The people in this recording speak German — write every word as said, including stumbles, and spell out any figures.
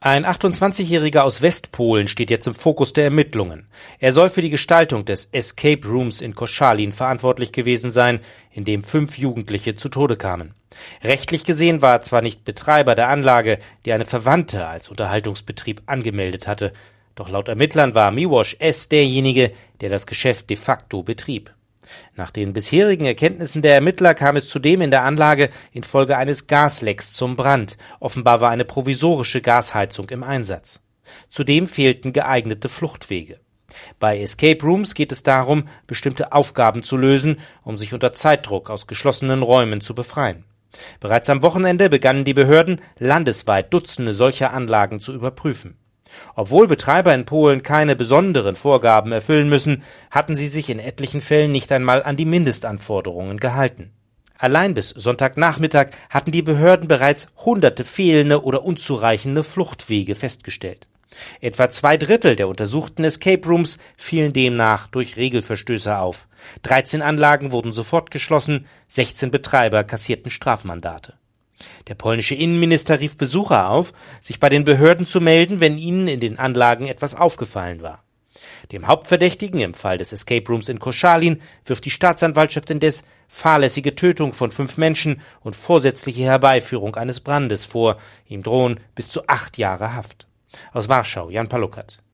Ein achtundzwanzigjähriger aus Westpolen steht jetzt im Fokus der Ermittlungen. Er soll für die Gestaltung des Escape Rooms in Koszalin verantwortlich gewesen sein, in dem fünf Jugendliche zu Tode kamen. Rechtlich gesehen war er zwar nicht Betreiber der Anlage, die eine Verwandte als Unterhaltungsbetrieb angemeldet hatte, doch laut Ermittlern war Miłosz S. derjenige, der das Geschäft de facto betrieb. Nach den bisherigen Erkenntnissen der Ermittler kam es zudem in der Anlage infolge eines Gaslecks zum Brand. Offenbar war eine provisorische Gasheizung im Einsatz. Zudem fehlten geeignete Fluchtwege. Bei Escape Rooms geht es darum, bestimmte Aufgaben zu lösen, um sich unter Zeitdruck aus geschlossenen Räumen zu befreien. Bereits am Wochenende begannen die Behörden, landesweit Dutzende solcher Anlagen zu überprüfen. Obwohl Betreiber in Polen keine besonderen Vorgaben erfüllen müssen, hatten sie sich in etlichen Fällen nicht einmal an die Mindestanforderungen gehalten. Allein bis Sonntagnachmittag hatten die Behörden bereits hunderte fehlende oder unzureichende Fluchtwege festgestellt. Etwa zwei Drittel der untersuchten Escape Rooms fielen demnach durch Regelverstöße auf. dreizehn Anlagen wurden sofort geschlossen, sechzehn Betreiber kassierten Strafmandate. Der polnische Innenminister rief Besucher auf, sich bei den Behörden zu melden, wenn ihnen in den Anlagen etwas aufgefallen war. Dem Hauptverdächtigen im Fall des Escape Rooms in Koszalin wirft die Staatsanwaltschaft indes fahrlässige Tötung von fünf Menschen und vorsätzliche Herbeiführung eines Brandes vor. Ihm drohen bis zu acht Jahre Haft. Aus Warschau, Jan Palukat.